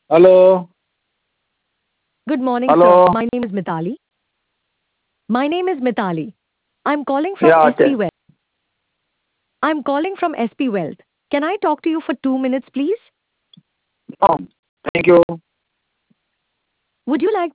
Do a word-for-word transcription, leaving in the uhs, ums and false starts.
Hello. Good morning, sir. Hello. My name is Mitali. My name is Mitali. I'm calling from Yeah. S P Okay. Wealth. I'm calling from S P Wealth. Can I talk to you for two minutes, please? Um, Thank you. Would you like